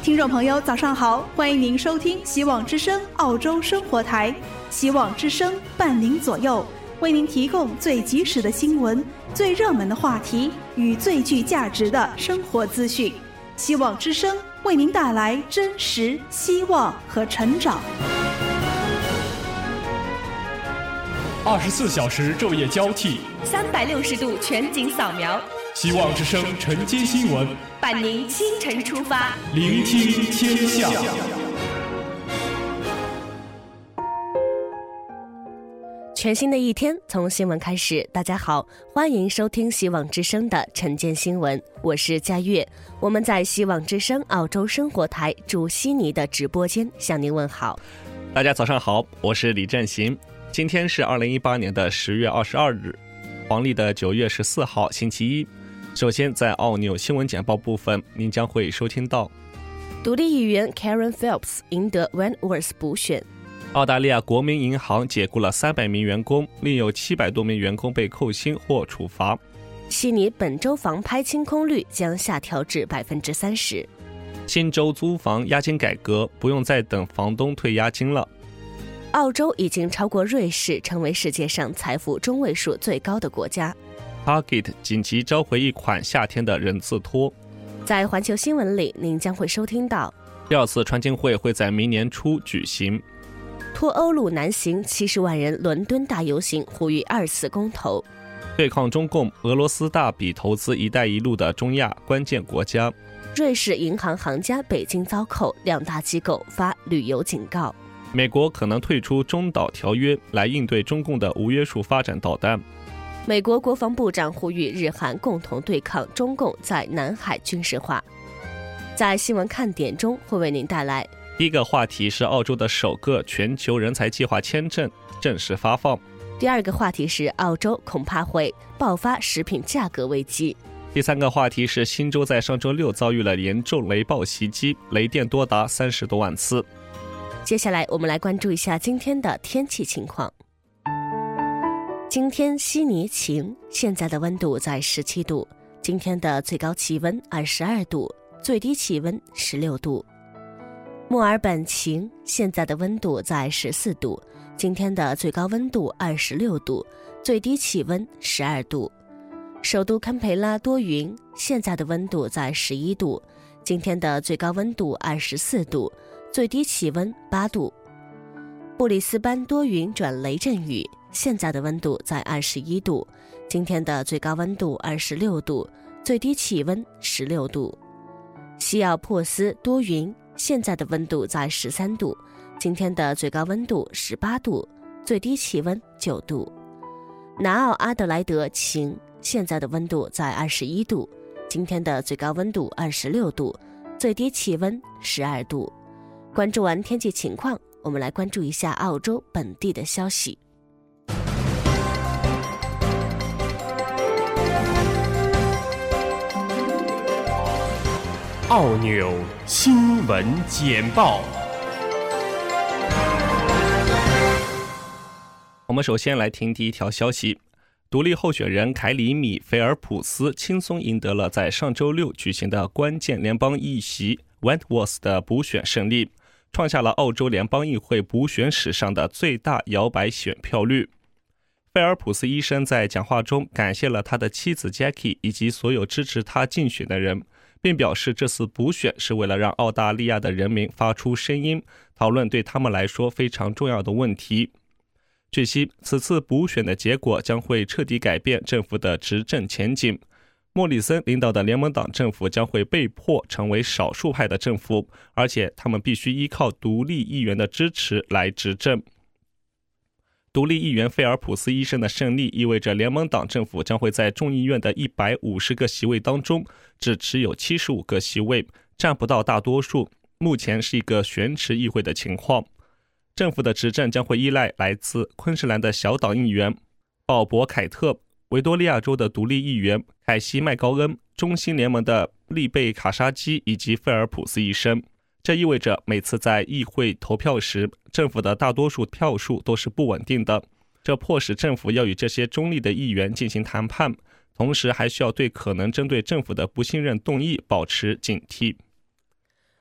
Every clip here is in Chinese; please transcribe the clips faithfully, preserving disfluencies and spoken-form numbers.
听众朋友早上好，欢迎您收听希望之声澳洲生活台，希望之声伴您左右，为您提供最及时的新闻、最热门的话题与最具价值的生活资讯。希望之声为您带来真实、希望和成长。 二十四小时昼夜交替， 三百六十度全景扫描。 希望之声晨间新闻， 伴您清晨出发， 聆听天下。 全新的一天从新闻开始，大家好，欢迎收听希望之声的晨间新闻，我是佳悦。我们在希望之声澳洲生活台驻悉尼的直播间向您问好。 大家早上好，我是李振行。今天是二零一八年的十月二十二日，黄历的九月十四号，星期一。首先，在澳纽新闻简报部分，您将会收听到： 独立议员 Karen Phelps 赢得 Wentworth 补选； 澳大利亚国民银行解雇了三百名员工，另有七百多名员工被扣薪或处罚； 悉尼本周房拍清空率将下调至百分之三十； 新州租房押金改革，不用再等房东退押金了； 澳洲已经超过瑞士，成为世界上财富中位数最高的国家。 Target 紧急召回一款夏天的人字拖。 在环球新闻里，您将会收听到： 第二次川金会会在明年初举行； 脱欧路难行，七十万人伦敦大游行呼吁二次公投； 对抗中共，俄罗斯大笔投资“一带一路”的中亚关键国家； 瑞士银行行家北京遭扣，两大机构发旅游警告； 美国可能退出中导条约来应对中共的无约束发展导弹； 美国国防部长呼吁日韩共同对抗中共在南海军事化。在新闻看点中会为您带来： 第一个话题是澳洲的首个全球人才计划签证正式发放； 第二个话题是澳洲恐怕会爆发食品价格危机； 第三个话题是新州在上周六遭遇了严重雷暴袭击，雷电多达三十多万次。 接下来我们来关注一下今天的天气情况。今天悉尼晴，现在的温度在十七度，今天的最高气温二十二度，最低气温十六度。墨尔本晴，现在的温度在十四度，今天的最高温度二十六度，最低气温十二度。首都堪培拉多云，现在的温度在十一度，今天的最高温度二十四度，最低气温八度。布里斯班多云转雷阵雨，现在的温度在二十一度，今天的最高温度二十六度，最低气温十六度。西奥珀斯多云，现在的温度在十三度，今天的最高温度十八度，最低气温九度。南澳阿德莱德晴，现在的温度在二十一度，今天的最高温度二十六度，最低气温十二度。关注完天气情况，我们来关注一下澳洲本地的消息。 澳纽新闻简报。 我们首先来听第一条消息：独立候选人凯里米·菲尔普斯轻松赢得了在上周六举行的关键联邦议席 Wentworth 的补选胜利，创下了澳洲联邦议会补选史上的最大摇摆选票率。菲尔普斯医生在讲话中感谢了他的妻子 Jackie 以及所有支持他竞选的人，并表示这次补选是为了让澳大利亚的人民发出声音，讨论对他们来说非常重要的问题。据悉，此次补选的结果将会彻底改变政府的执政前景。莫里森领导的联盟党政府将会被迫成为少数派的政府，而且他们必须依靠独立议员的支持来执政。独立议员菲尔普斯医生的胜利意味着联盟党政府将会在众议院的一百五十个席位当中只持有七十五个席位，占不到大多数，目前是一个悬池议会的情况。政府的执政将会依赖来自昆士兰的小党议员鲍勃·凯特、维多利亚州的独立议员凯西·麦高恩、中新联盟的利贝卡沙基以及菲尔普斯医生。这意味着每次在议会投票时，政府的大多数票数都是不稳定的，这迫使政府要与这些中立的议员进行谈判，同时还需要对可能针对政府的不信任动议保持警惕。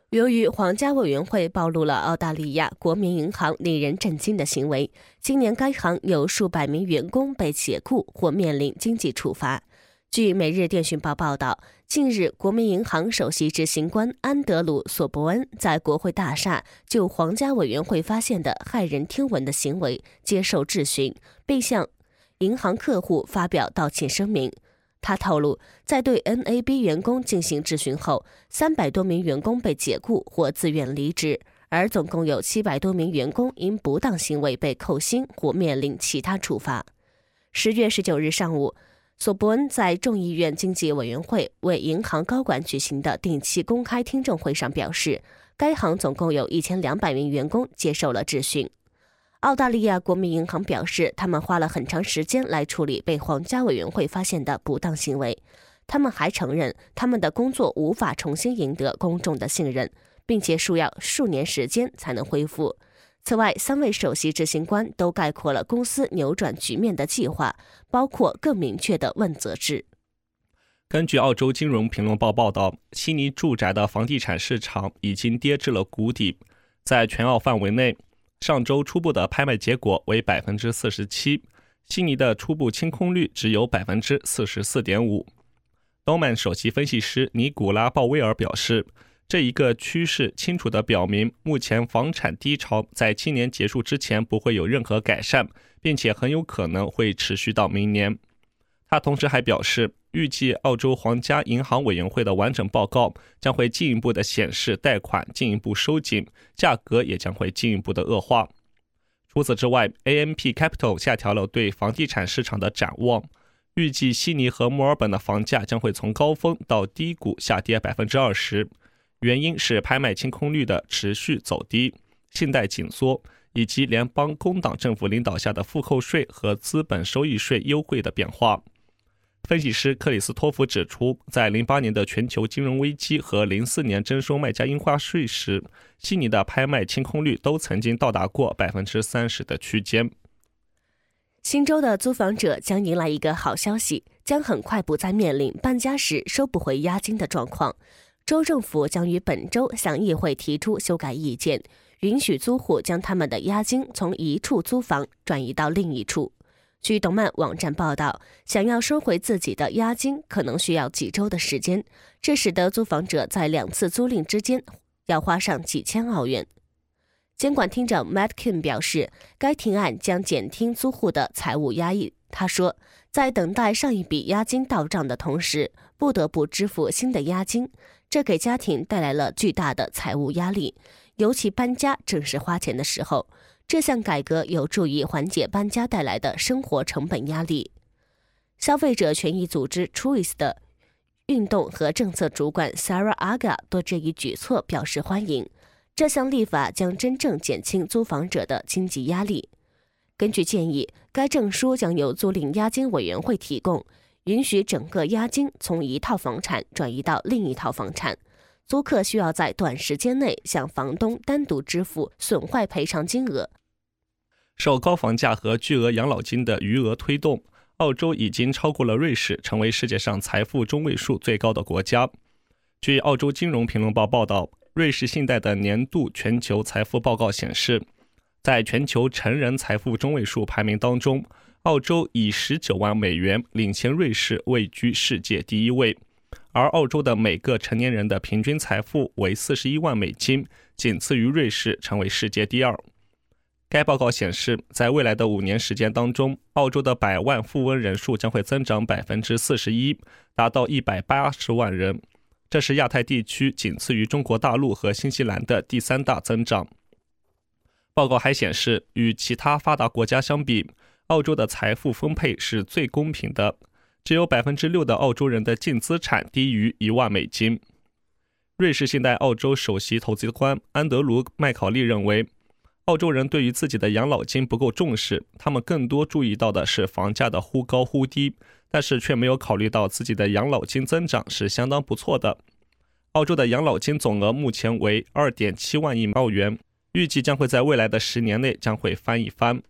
由于皇家委员会暴露了澳大利亚国民银行令人震惊的行为，今年该行有数百名员工被解雇或面临经济处罚。据《每日电讯报》报道，近日国民银行首席执行官安德鲁·索伯恩在国会大厦就皇家委员会发现的骇人听闻的行为接受质询，并向银行客户发表道歉声明。他透露，在对 N A B 员工进行质询后，三百多名员工被解雇或自愿离职，而总共有七百多名员工因不当行为被扣薪或面临其他处罚。十月十九日上午，索伯恩在众议院经济委员会为银行高管举行的定期公开听证会上表示，该行总共有一千两百名员工接受了质询。澳大利亚国民银行表示，他们花了很长时间来处理被皇家委员会发现的不当行为。他们还承认，他们的工作无法重新赢得公众的信任，并且需要数年时间才能恢复。此外，三位首席执行官都概括了公司扭转局面的计划，包括更明确的问责制。 根据澳洲金融评论报报道，悉尼住宅的房地产市场已经跌至了谷底。在全澳范围内，上周初步的拍卖结果为 百分之四十七， 悉尼的初步清空率只有 百分之四十四点五。 Doman 首席分析师尼古拉·鲍威尔表示，这一个趋势清楚地表明，目前房产低潮在今年结束之前不会有任何改善，并且很有可能会持续到明年。他同时还表示，预计澳洲皇家银行委员会的完整报告将会进一步的显示贷款进一步收紧，价格也将会进一步的恶化。除此之外， A M P Capital 下调了对房地产市场的展望，预计悉尼和墨尔本的房价将会从高峰到低谷下跌 百分之二十， 原因是拍卖清空率的持续走低、信贷紧缩以及联邦工党政府领导下的负扣税和资本收益税优惠的变化。分析师克里斯托弗指出，在零八年的全球金融危机和零四年征收卖家印花税时，悉尼的拍卖清空率都曾经到达过 百分之三十 的区间。 新州的租房者将迎来一个好消息，将很快不再面临搬家时收不回押金的状况。州政府将于本周向议会提出修改意见，允许租户将他们的押金从一处租房转移到另一处。据动漫网站报道，想要收回自己的押金可能需要几周的时间，这使得租房者在两次租赁之间要花上几千澳元。监管厅长 Matt Kim 表示，该提案将减轻租户的财务压力。他说，在等待上一笔押金到账的同时，不得不支付新的押金，这给家庭带来了巨大的财务压力，尤其搬家正是花钱的时候。这项改革有助于缓解搬家带来的生活成本压力。消费者权益组织 Choice 的运动和政策主管 Sarah Aga 对这一举措表示欢迎。这项立法将真正减轻租房者的经济压力。根据建议，该证书将由租赁押金委员会提供，允许整个押金从一套房产转移到另一套房产。租客需要在短时间内向房东单独支付损坏赔偿金额。 受高房价和巨额养老金的余额推动，澳洲已经超过了瑞士，成为世界上财富中位数最高的国家。据澳洲金融评论报报道，瑞士信贷的年度全球财富报告显示，在全球成人财富中位数排名当中，澳洲以十九万美元领先瑞士，位居世界第一位。而澳洲的每个成年人的平均财富为四十一万美金，仅次于瑞士，成为世界第二。该报告显示，在未来的五年时间当中，澳洲的百万富翁人数将会增长 百分之四十一， 达到一百八十万人，这是亚太地区仅次于中国大陆和新西兰的第三大增长。报告还显示，与其他发达国家相比，澳洲的财富分配是最公平的，只有 百分之六 的澳洲人的净资产低于一万美金。瑞士信贷澳洲首席投资官安德鲁·麦考利认为，澳洲人对于自己的养老金不够重视，他们更多注意到的是房价的忽高忽低，但是却没有考虑到自己的养老金增长是相当不错的。澳洲的养老金总额目前为 二点七万亿澳元，预计将会在未来的十年内将会翻一番。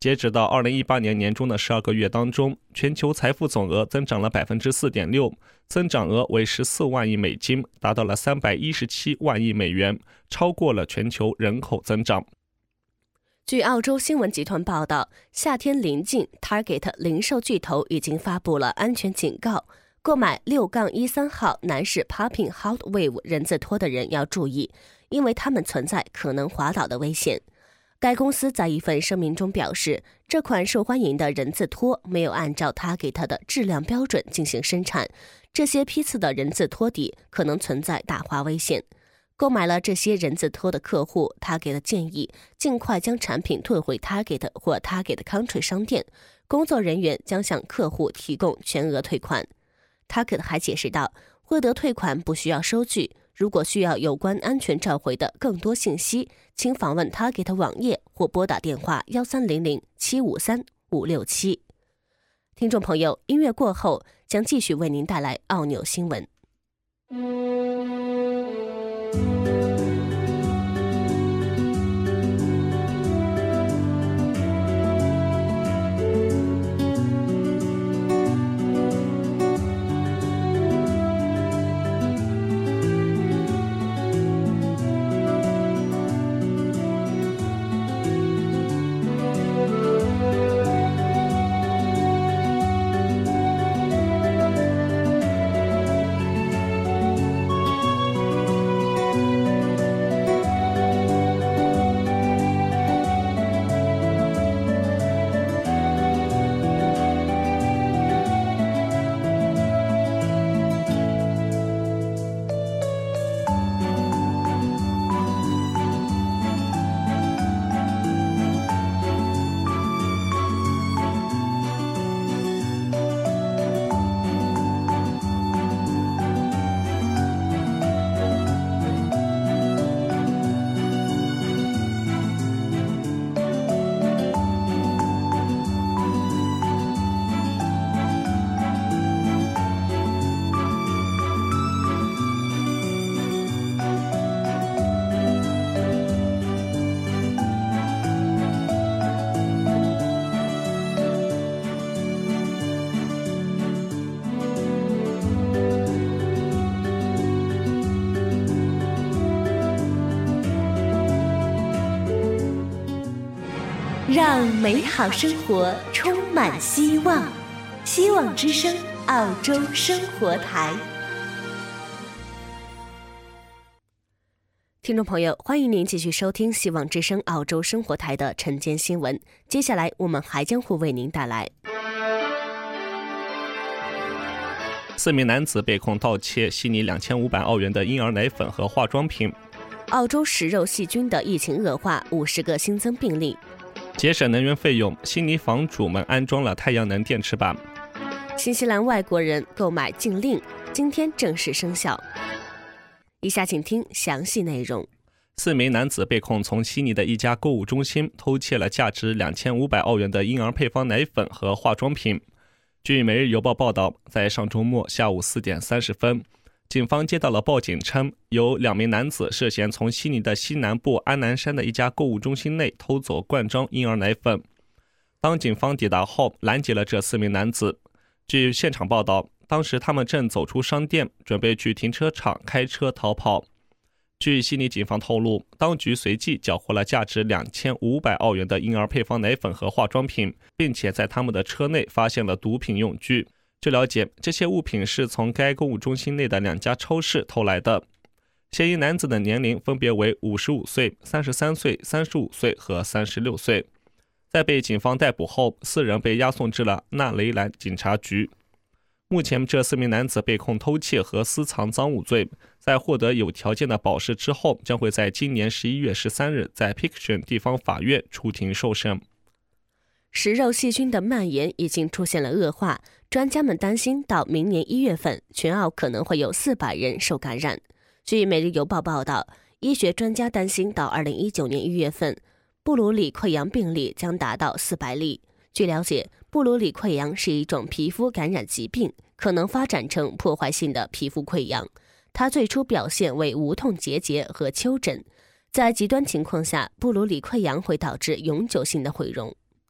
截止到二零一八年年中的十二个月当中，全球财富总额增长了 百分之四点六， 增长额为十四万亿美金，达到了三百一十七万亿美元，超过了全球人口增长。 据澳洲新闻集团报道，夏天临近 Target 零售巨头已经发布了安全警告，购买 六一三 号男士 Popping Hot Wave 人字拖的人要注意，因为它们存在可能滑倒的危险。该公司在一份声明中表示，这款受欢迎的人字拖没有按照 Target 的质量标准进行生产，这些批次的人字拖底可能存在打滑危险。购买了这些人字拖的客户，他给的建议尽快将产品退回 Target 或 Target Country 商店，工作人员将向客户提供全额退款。Target 还解释道，获得退款不需要收据，如果需要有关安全召回的更多信息，请访问 Target 网页或拨打电话一三零零七五三五六七。听众朋友，音乐过后将继续为您带来澳纽新闻。让美好生活充满希望。希望之声澳洲生活台。听众朋友，欢迎您继续收听希望之声澳洲生活台的晨间新闻。接下来我们还将会为您带来四名男子被控盗窃悉尼两千五百澳元的婴儿奶粉和化妆品。 澳洲食肉细菌的疫情恶化，五十个新增病例。 节省能源费用，悉尼房主们安装了太阳能电池板。 新西兰外国人购买禁令今天正式生效。以下请听详细内容。 四名男子被控从悉尼的一家购物中心偷窃了价值两千五百澳元的婴儿配方奶粉和化妆品。据《每日邮报》报道，在上周末下午四点三十分，警方接到了报警称，有两名男子涉嫌从悉尼的西南部安南山的一家购物中心内偷走罐装婴儿奶粉。当警方抵达后，拦截了这四名男子。据现场报道，当时他们正走出商店，准备去停车场开车逃跑。据悉尼警方透露，当局随即缴获了价值两千五百澳元的婴儿配方奶粉和化妆品，并且在他们的车内发现了毒品用具。据了解，这些物品是从该购物中心内的两家超市偷来的。嫌疑男子的年龄分别为五十五岁、三十三岁、三十五岁和三十六岁。在被警方逮捕后，四人被押送至了纳雷兰警察局。目前，这四名男子被控偷窃和私藏赃物罪，在获得有条件的保释之后，将会在今年十一月十三日在 Pitcairn 地方法院出庭受审。 食肉细菌的蔓延已经出现了恶化，专家们担心到明年一月份，全澳可能会有四百人受感染。据《每日邮报》报道，医学专家担心到二零一九年一月份，布鲁里溃疡病例将达到四百例。据了解，布鲁里溃疡是一种皮肤感染疾病，可能发展成破坏性的皮肤溃疡。它最初表现为无痛结节和丘疹，在极端情况下，布鲁里溃疡会导致永久性的毁容。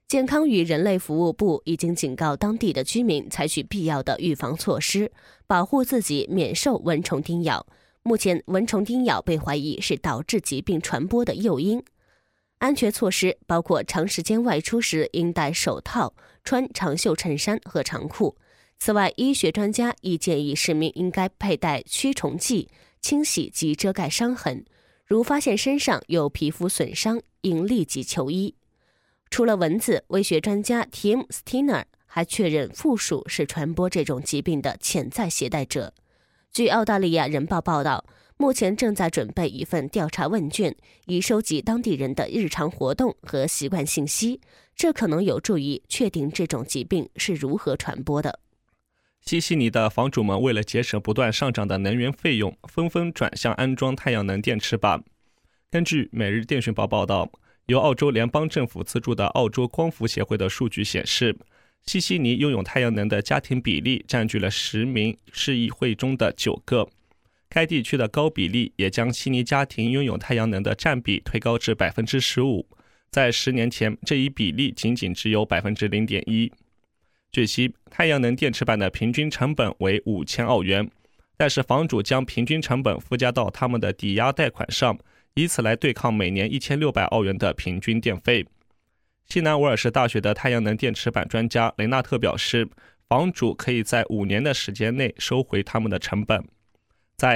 健康与人类服务部已经警告当地的居民采取必要的预防措施，保护自己免受蚊虫叮咬。目前，蚊虫叮咬被怀疑是导致疾病传播的诱因。安全措施包括长时间外出时应戴手套、穿长袖衬衫和长裤。此外，医学专家亦建议市民应该佩戴驱虫剂，清洗及遮盖伤痕。如发现身上有皮肤损伤，应立即求医。除了蚊子，微学专家 Tim Steiner 还确认负鼠是传播这种疾病的潜在携带者。据澳大利亚人报报道，目前正在准备一份调查问卷，以收集当地人的日常活动和习惯信息，这可能有助于确定这种疾病是如何传播的。 西悉尼的房主们为了节省不断上涨的能源费用，纷纷转向安装太阳能电池板。根据《每日电讯报》报道，由澳洲联邦政府资助的澳洲光伏协会的数据显示，西悉尼拥有太阳能的家庭比例占据了十名市议会中的九个。该地区的高比例也将悉尼家庭拥有太阳能的占比推高至 百分之十五， 在十年前这一比例仅仅只有 百分之零点一。据悉，太阳能电池板的平均成本为五千澳元，但是房主将平均成本附加到他们的抵押贷款上，以此来对抗每年一千六百澳元的平均电费。西南威尔士大学的太阳能电池板专家雷纳特表示，房主可以在五年的时间内收回他们的成本。在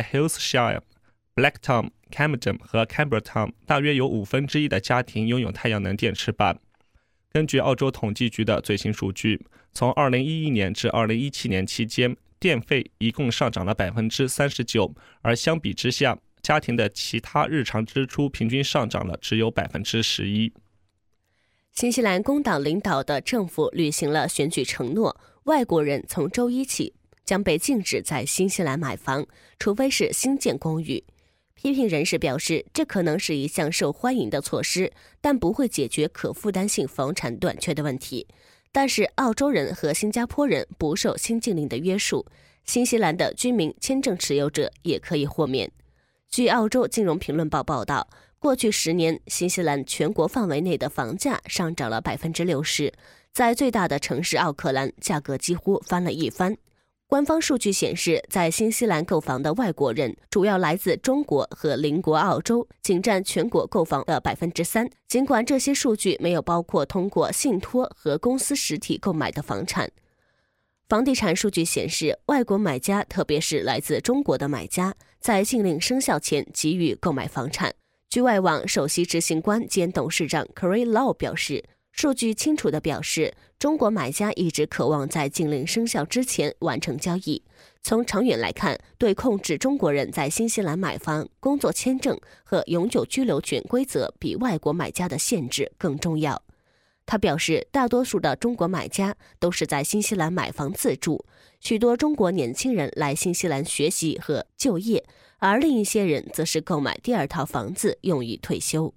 Hillshire、Blacktown、Camden 和 Campbelltown 大约有五分之一的家庭拥有太阳能电池板。根据澳洲统计局的最新数据，从二零一一年至二零一七年期间，电费一共上涨了 百分之三十九， 而相比之下，家庭的其他日常支出平均上涨了只有 百分之十一。 新西兰工党领导的政府履行了选举承诺，外国人从周一起将被禁止在新西兰买房，除非是新建公寓。批评人士表示，这可能是一项受欢迎的措施，但不会解决可负担性房产短缺的问题。但是澳洲人和新加坡人不受新禁令的约束，新西兰的居民签证持有者也可以豁免。据澳洲金融评论报报道，过去十年，新西兰全国范围内的房价上涨了 百分之六十， 在最大的城市奥克兰，价格几乎翻了一番。官方数据显示，在新西兰购房的外国人主要来自中国和邻国澳洲，仅占全国购房的 百分之三。 尽管这些数据没有包括通过信托和公司实体购买的房产。房地产数据显示，外国买家，特别是来自中国的买家，在禁令生效前急于购买房产。据外网首席执行官兼董事长 Carrie Lau 表示，数据清楚地表示，中国买家一直渴望在禁令生效之前完成交易。从长远来看，对控制中国人在新西兰买房、工作签证和永久居留权规则比外国买家的限制更重要。他表示，大多数的中国买家都是在新西兰买房自住，许多中国年轻人来新西兰学习和就业，而另一些人则是购买第二套房子用于退休。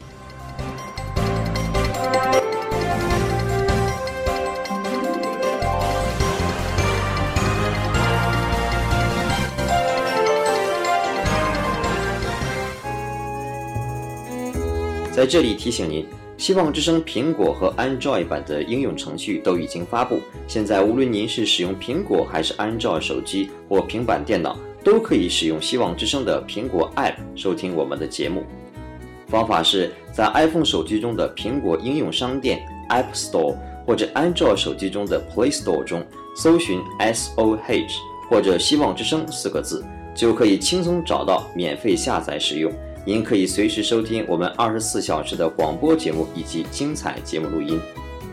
在这里提醒您，希望之声苹果和 Android 版的应用程序都已经发布，现在无论您是使用苹果还是 Android 手机或平板电脑，都可以使用希望之声的苹果 App 收听我们的节目。方法是在 iPhone 手机中的苹果应用商店 App Store 或者 Android 手机中的 Play Store 中搜寻 S O H 或者希望之声四个字，就可以轻松找到免费下载使用。您可以随时收听我们二十四小时的广播节目以及精彩节目录音。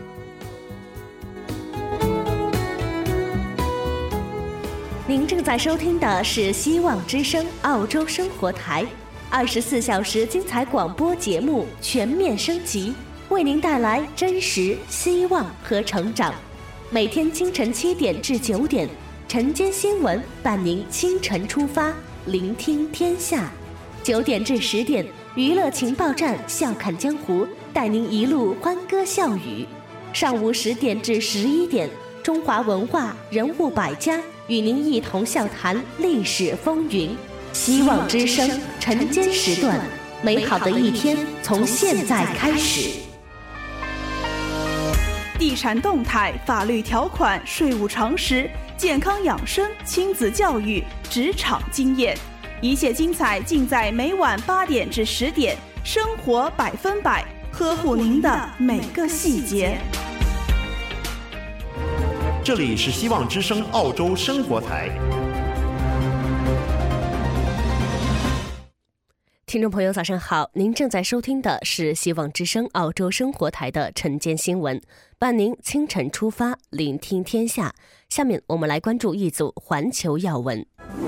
您正在收听的是希望之声澳洲生活台，二十四小时精彩广播节目全面升级，为您带来真实、希望和成长。每天清晨七点至九点，晨间新闻伴您清晨出发，聆听天下。九点至十点，娱乐情报站笑看江湖，带您一路欢歌笑语。上午十点至十一点，中华文化人物百家与您一同笑谈历史风云。希望之声晨间时段，美好的一天从现在开始。 地产动态、法律条款、税务常识、健康养生、亲子教育、职场经验，一切精彩尽在每晚八点至十点，生活百分百，呵护您的每个细节。 这里是希望之声澳洲生活台。 听众朋友早上好，您正在收听的是希望之声澳洲生活台的晨间新闻，伴您清晨出发，聆听天下。下面我们来关注一组环球要闻。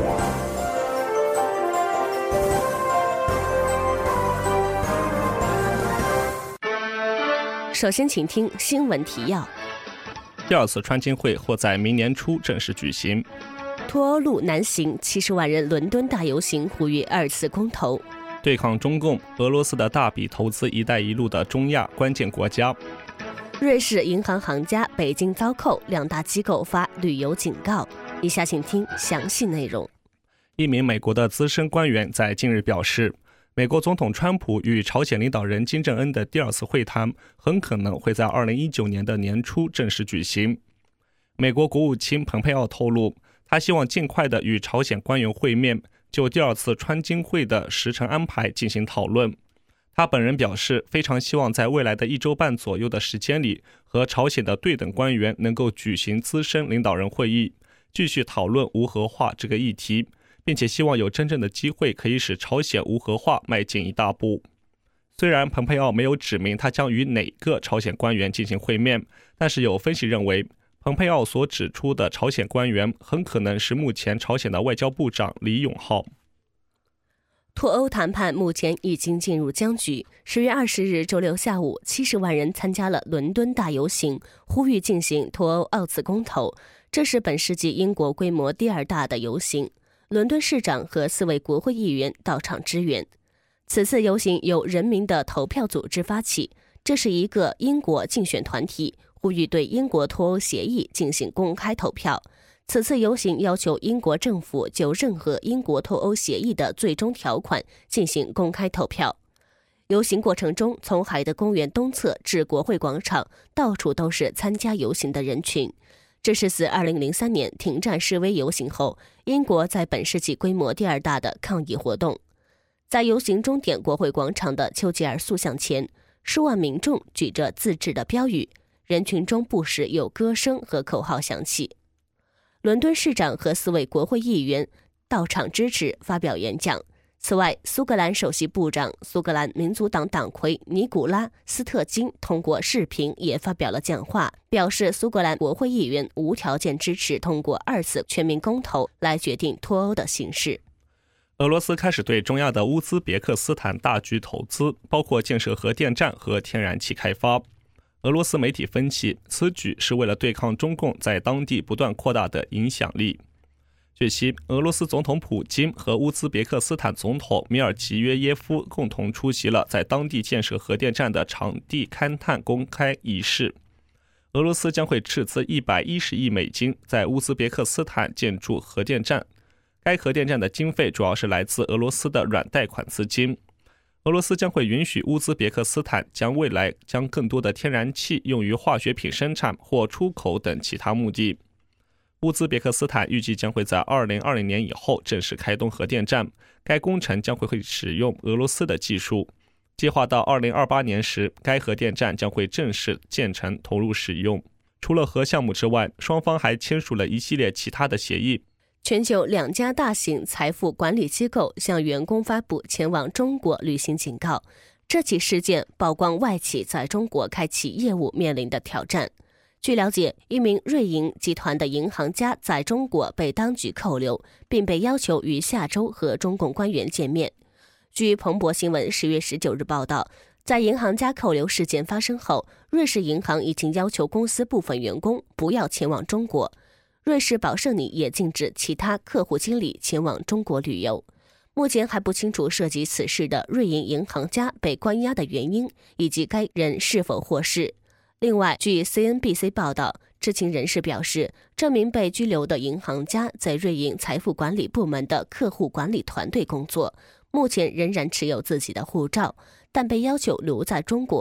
首先请听新闻提要。 第二次川金会或在明年初正式举行。 脱欧路难行，七十万人伦敦大游行呼吁二次公投。 对抗中共，俄罗斯的大笔投资“一带一路”的中亚关键国家。 瑞士银行行家北京遭扣，两大机构发旅游警告。以下请听详细内容。 一名美国的资深官员在近日表示，美国总统川普与朝鲜领导人金正恩的第二次会谈很可能会在二零一九年的年初正式举行。美国国务卿蓬佩奥透露，他希望尽快的与朝鲜官员会面，就第二次川金会的时程安排进行讨论。他本人表示，非常希望在未来的一周半左右的时间里，和朝鲜的对等官员能够举行资深领导人会议，继续讨论无核化这个议题，并且希望有真正的机会可以使朝鲜无核化迈进一大步。虽然蓬佩奥没有指明他将与哪个朝鲜官员进行会面，但是有分析认为，蓬佩奥所指出的朝鲜官员很可能是目前朝鲜的外交部长李永浩。 脱欧谈判目前已经进入僵局。十月二十日周六下午，七十万人参加了伦敦大游行，呼吁进行脱欧二次公投。这是本世纪英国规模第二大的游行。伦敦市长和四位国会议员到场支援。此次游行由人民的投票组织发起，这是一个英国竞选团体，呼吁对英国脱欧协议进行公开投票。此次游行要求英国政府就任何英国脱欧协议的最终条款进行公开投票。游行过程中，从海德公园东侧至国会广场，到处都是参加游行的人群。这是自二零零三年停战示威游行后，英国在本世纪规模第二大的抗议活动。在游行终点国会广场的丘吉尔塑像前，数万民众举着自制的标语，人群中不时有歌声和口号响起。伦敦市长和四位国会议员到场支持，发表演讲。此外，苏格兰首席部长、苏格兰民族党党魁尼古拉·斯特金通过视频也发表了讲话，表示苏格兰国会议员无条件支持通过二次全民公投来决定脱欧的形势。 俄罗斯开始对中亚的乌兹别克斯坦大举投资，包括建设核电站和天然气开发。俄罗斯媒体分析，此举是为了对抗中共在当地不断扩大的影响力。据悉，俄罗斯总统普京和乌兹别克斯坦总统米尔吉约耶夫共同出席了在当地建设核电站的场地勘探公开仪式。俄罗斯将会斥资一百一十亿美金在乌兹别克斯坦建筑核电站，该核电站的经费主要是来自俄罗斯的软贷款资金。俄罗斯将会允许乌兹别克斯坦将未来将更多的天然气用于化学品生产或出口等其他目的。乌兹别克斯坦预计将会在二零二零年以后正式开动核电站，该工程将会会使用俄罗斯的技术。计划到二零二八年时，该核电站将会正式建成投入使用。除了核项目之外，双方还签署了一系列其他的协议。 全球两家大型财富管理机构向员工发布前往中国旅行警告。这起事件曝光外企在中国开启业务面临的挑战。据了解，一名瑞银集团的银行家在中国被当局扣留，并被要求于下周和中共官员见面。据彭博新闻十月十九日报道，在银行家扣留事件发生后，瑞士银行已经要求公司部分员工不要前往中国。瑞士宝盛尼也禁止其他客户经理前往中国旅游。目前还不清楚涉及此事的瑞银银行家被关押的原因，以及该人是否获释。另外，据 C N B C 报道，知情人士表示，这名被拘留的银行家在瑞银财富管理部门的客户管理团队工作，目前仍然持有自己的护照，但被要求留在中国。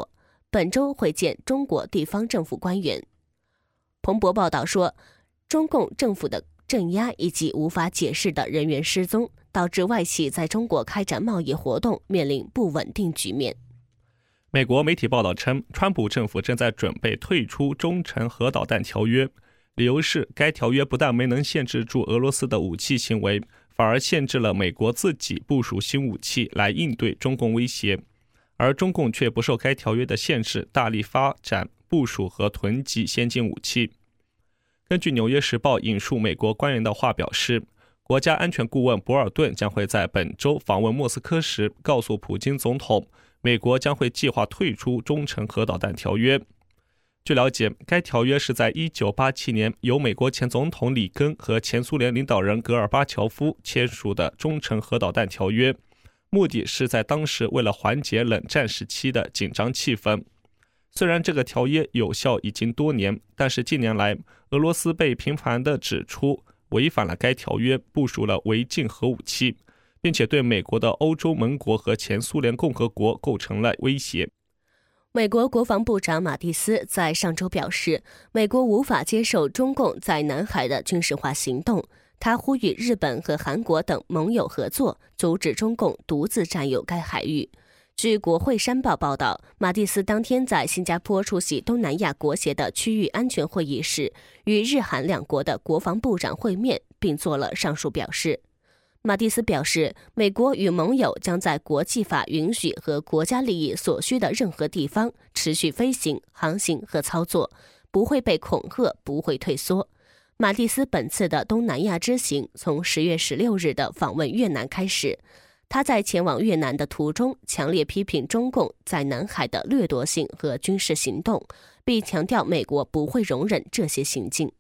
本周会见中国地方政府官员。彭博报道说，中共政府的镇压以及无法解释的人员失踪，导致外企在中国开展贸易活动面临不稳定局面。 美国媒体报道称，川普政府正在准备退出中程核导弹条约，理由是该条约不但没能限制住俄罗斯的武器行为，反而限制了美国自己部署新武器来应对中共威胁，而中共却不受该条约的限制，大力发展、部署和囤积先进武器。根据《纽约时报》引述美国官员的话表示，国家安全顾问博尔顿将会在本周访问莫斯科时告诉普京总统，美国将会计划退出中程核导弹条约。据了解，该条约是在一九八七年由美国前总统里根和前苏联领导人戈尔巴乔夫签署的中程核导弹条约，目的是在当时为了缓解冷战时期的紧张气氛。虽然这个条约有效已经多年，但是近年来俄罗斯被频繁地指出违反了该条约，部署了违禁核武器，并且对美国的欧洲盟国和前苏联共和国构成了威胁。 美国国防部长马蒂斯在上周表示，美国无法接受中共在南海的军事化行动，他呼吁日本和韩国等盟友合作，阻止中共独自占有该海域。据国会山报报道，马蒂斯当天在新加坡出席东南亚国协的区域安全会议时，与日韩两国的国防部长会面，并做了上述表示。马蒂斯表示，美国与盟友将在国际法允许和国家利益所需的任何地方持续飞行、航行和操作，不会被恐吓，不会退缩。马蒂斯本次的东南亚之行从十月十六日的访问越南开始，他在前往越南的途中强烈批评中共在南海的掠夺性和军事行动，并强调美国不会容忍这些行径。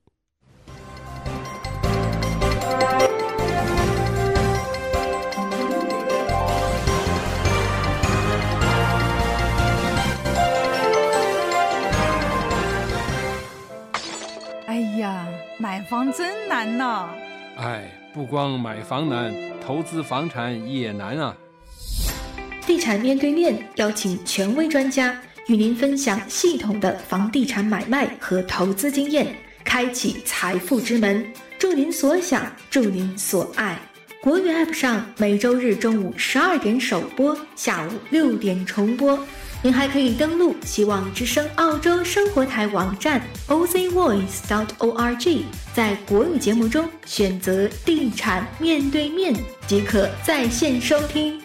哎呀，买房真难呐！ 哎，不光买房难，投资房产也难啊。 地产面对面邀请权威专家与您分享系统的房地产买卖和投资经验，开启财富之门，祝您所想，祝您所爱。国语 App 上每周日中午十二点首播，下午六点重播。您还可以登录希望之声澳洲生活台网站 o z voice dot org， 在国语节目中选择地产面对面即可在线收听。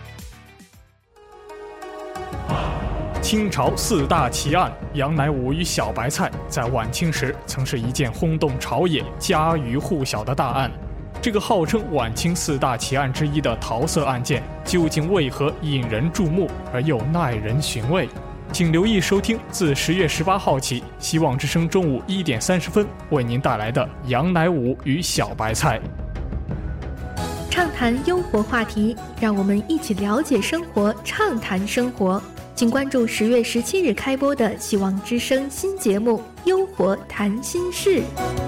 清朝四大奇案，杨乃武与小白菜在晚清时曾是一件轰动朝野、家喻户晓的大案。这个号称晚清四大奇案之一的桃色案件，究竟为何引人注目而又耐人寻味？请留意收听自十月十八号起，希望之声中午一点三十分为您带来的杨乃武与小白菜。 畅谈优活话题，让我们一起了解生活，畅谈生活。请关注十月十七日开播的希望之声新节目《优活谈心事》。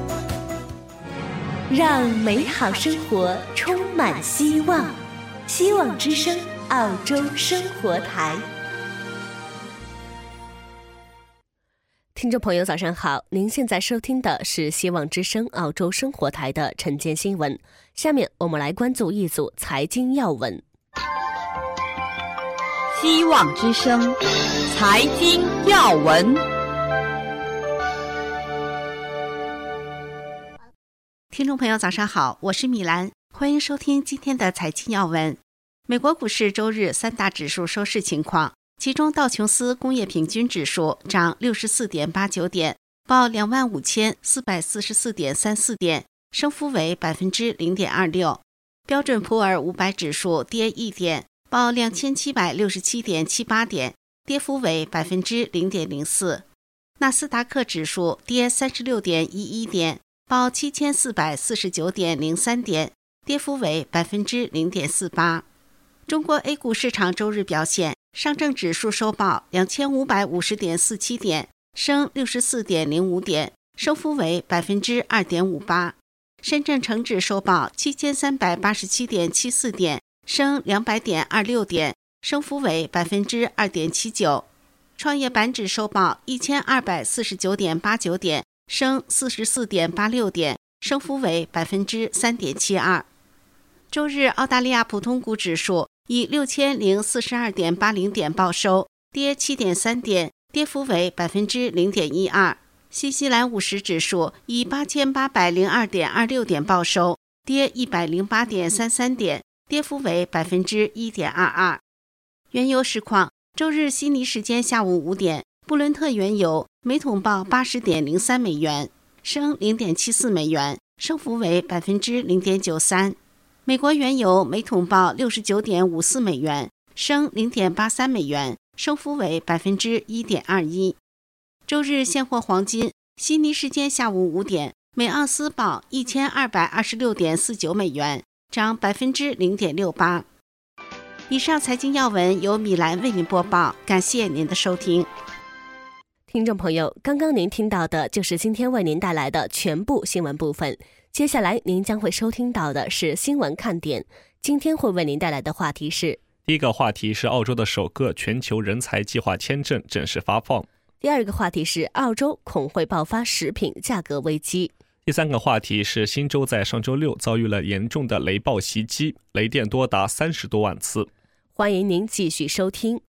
让美好生活充满希望。希望之声澳洲生活台。 听众朋友早上好，您现在收听的是希望之声澳洲生活台的晨间新闻。下面我们来关注一组财经要闻。 希望之声财经要闻。 听众朋友早上好，我是米兰，欢迎收听今天的财经要闻。美国股市周日三大指数收市情况，其中道琼斯工业平均指数涨 六十四点八九 点，报 两万五千四百四十四点三四 点，升幅为 百分之零点二六。 标准普尔五百指数跌一点，报 两千七百六十七点七八 点，跌幅为 百分之零点零四。 纳斯达克指数跌 三十六点一一 点，报 七千四百四十九点零三 点，跌幅为 百分之零点四八。 中国 A 股市场周日表现，上证指数收报 两千五百五十点四七 点，升 六十四点零五 点，升幅为 百分之二点五八。 深圳成指收报 七千三百八十七点七四 点，升两百点二六 点，升幅为 百分之二点七九。 创业板指收报一千二百四十九点八九点，升四十四点八六点，升幅为百分之三点七二。周日，澳大利亚普通股指数以六千零四十二点八零点报收，跌七点三点，跌幅为百分之零点一二。新西兰五十指数以八千八百零二点二六点报收，跌一百零八点三三点，跌幅为百分之一点二二。原油市况，周日悉尼时间下午五点，布伦特原油每桶报八十点零三美元，升零点七四美元，升幅为百分之零点九三。美国原油每桶报六十九点五四美元，升零点八三美元，升幅为百分之一点二一。周日现货黄金，悉尼时间下午五点，每盎司报一千二百二十六点四九美元，涨百分之零点六八。以上财经要闻由米兰为您播报，感谢您的收听。 听众朋友，刚刚您听到的就是今天为您带来的全部新闻部分。接下来您将会收听到的是新闻看点，今天会为您带来的话题是： 第一个话题是澳洲的首个全球人才计划签证正式发放； 第二个话题是澳洲恐会爆发食品价格危机； 第三个话题是新州在上周六遭遇了严重的雷暴袭击，雷电多达三十多万次。 欢迎您继续收听。